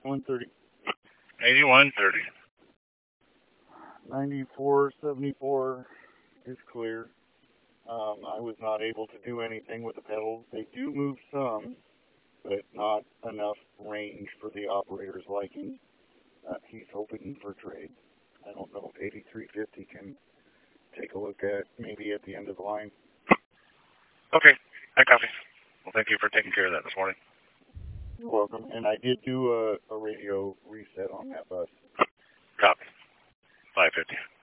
130. 8130. 9474 is clear. I was not able to do anything with the pedals. They do move some, but not enough range for the operator's liking. He's hoping for trade. I don't know if 8350 can take a look at maybe at the end of the line. Okay, I copy. Well, thank you for taking care of that this morning. You're welcome. And I did do a radio reset on that bus. Copy. 550.